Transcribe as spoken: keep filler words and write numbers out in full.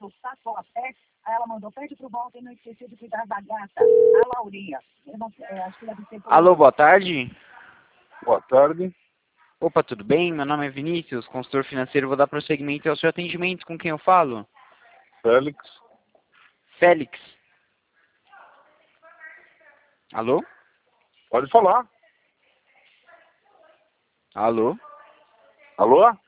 do Tatuapé. Aí ela mandou, pede pro Walter não esquecer de cuidar da gata, a Laurinha. Eu não, é, acho que deve ser por... Alô, boa tarde. Boa tarde. Opa, tudo bem? Meu nome é Vinícius, consultor financeiro. Vou dar prosseguimento ao seu atendimento. Com quem eu falo? Félix. Félix. Alô? Pode falar. Alô? Alô?